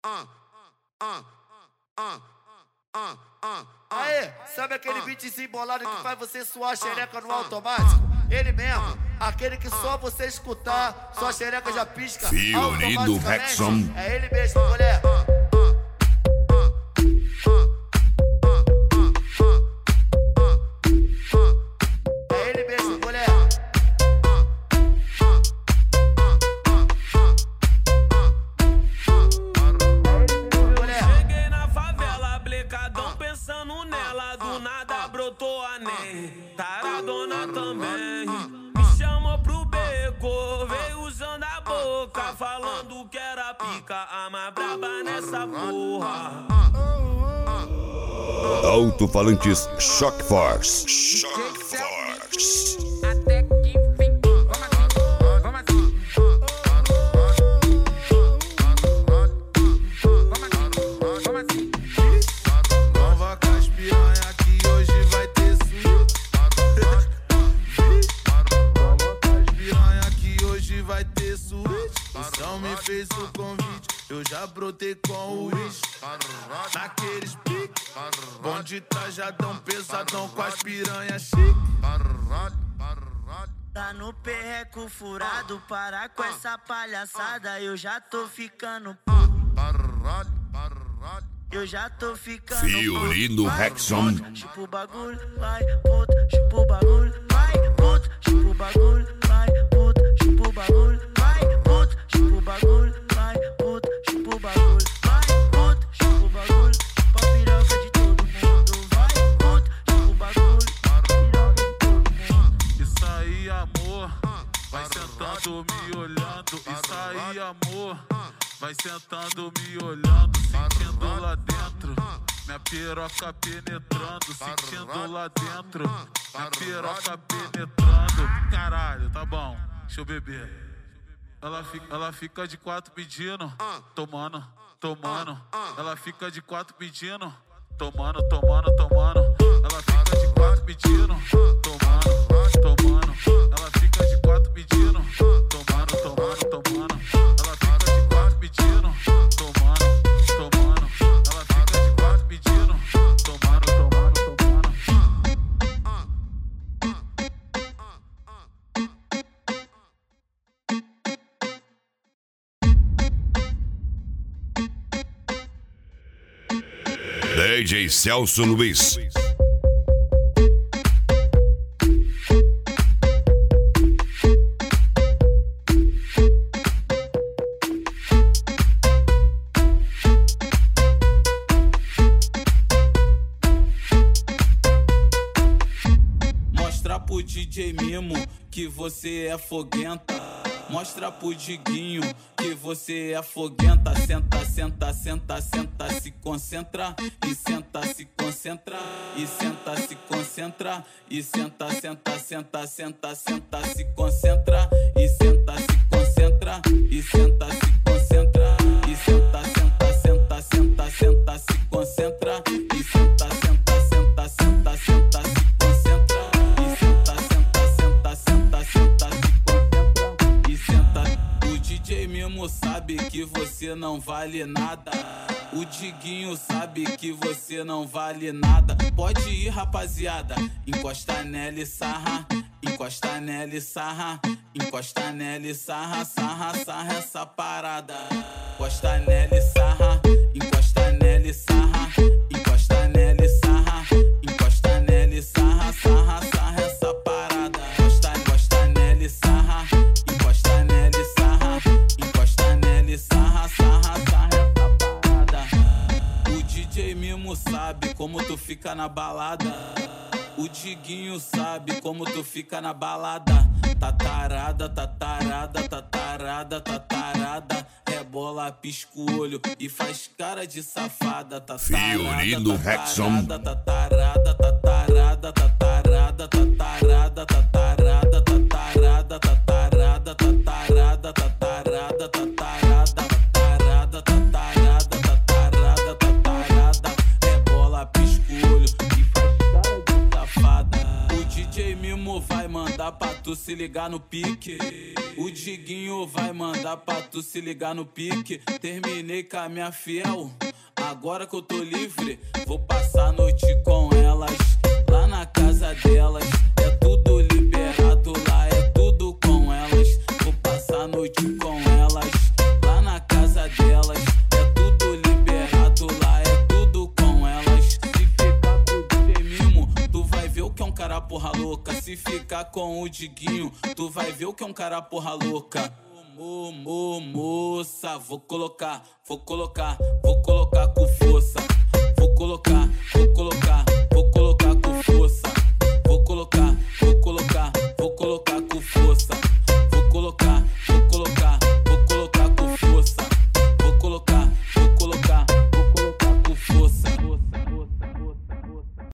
Aê, sabe aquele beatzinho bolado que faz você suar a xereca no automático? Ele mesmo, aquele que só você escutar, sua xereca já pisca Fiorino Rexon. É ele mesmo, mulher. É ele mesmo, mulher. Cheguei na favela, blecadão pensando nela. Do nada brotou a Ney, taradona também. Me chamou pro beco, veio usando a boca, falando que era pica, a mais braba nessa porra. Alto-falantes Shock Force. Shock Force. Até que enfim, vamos assim. Nova Caspiranha que hoje vai ter suíte. Nova Caspiranha que hoje vai ter suíte. O São me fez o convite, eu já brotei com o Wish. Naqueles piques, bonde trajadão, pesadão com as piranhas chique. Tá no perreco furado, para com essa palhaçada, eu já tô ficando puto. Eu já tô ficando Fiorino puto. Rexon. Chupa o bagulho, vai, puto, chupa o bagulho, vai, puto, chupa o bagulho, vai, puto, chupa o bagulho, vai, puto, chupa o bagulho, vai, puto, chupa o bagulho, vai, puto, chupa o bagulho, chupa a piroca de todo mundo, vai, puto, chupa o bagulho, piroca de todo mundo. Isso aí, amor, vai sentando me olhando. Isso aí, amor, vai sentando me olhando. Sentindo lá dentro, minha piroca penetrando. Sentindo lá dentro, minha piroca penetrando. Caralho, tá bom, deixa eu beber. Ela fica de quatro pedindo, tomando, tomando. Ela fica de quatro pedindo, tomando, tomando, tomando. Ela fica de quatro pedindo, tomando, tomando. Ela fica de quatro pedindo, tomando, tomando, tomando. Ela fica de quatro pedindo, tomando, tomando. Ela fica de quatro pedindo, tomando, tomando, tomando. DJ Celso Luiz. Mostra pro DJ Mimo que você é foguenta. Mostra pro Diguinho que você é foguenta. Senta, senta, senta, senta, se concentra. E senta, se concentra. E senta, se concentra. E senta, senta, senta, senta, senta, se concentra. E senta, se concentra. E senta, se concentra. E senta, senta, senta, senta, senta, se concentra. E senta, senta, senta, senta, senta, se concentra. E senta, senta, senta, senta, senta, se concentra. E senta. O DJ mesmo sabe que você não vale nada. O Diguinho sabe que você não vale nada. Pode ir, rapaziada, encosta nela e sarra. Encosta nela e sarra. Encosta nela e sarra, sarra, sarra essa parada. Encosta nela e sarra. Encosta nela e sarra. Encosta nela e sarra. Encosta nela e sarra, sarra, sarra essa parada. Encosta nela e sarra. Encosta nela e sarra. Encosta nela e sarra, sarra, sarra essa parada. O DJ Mimo sabe como tu fica na balada. O Diguinho sabe como tu fica na balada. Tatarada, tatarada, tatarada, tatarada. Rebola, pisca o olho e faz cara de safada. Fiorino Rexon. Tatarada, tatarada, tatarada, tatarada, tatarada, tatarada, tatarada, tatarada, tatarada, tatarada, tatarada, tatarada, tatarada, tatarada. Rebola, pisca o olho e faz cara de safada. O DJ Mimo vai mandar pra tu se ligar no pique. O Diguinho vai mandar pra tu se ligar no pique. Terminei com a minha fiel, agora que eu tô livre, vou passar a noite com elas, lá na casa delas. É tudo liberado lá, é tudo com elas. Vou passar a noite com elas, lá na casa delas. É tudo liberado lá, é tudo com elas. Se ficar com o DJ Mimo, tu vai ver o que é um cara porra louca. Se ficar com o Diguinho, tu vai ver o que é um cara porra louca. Moça, vou colocar com força.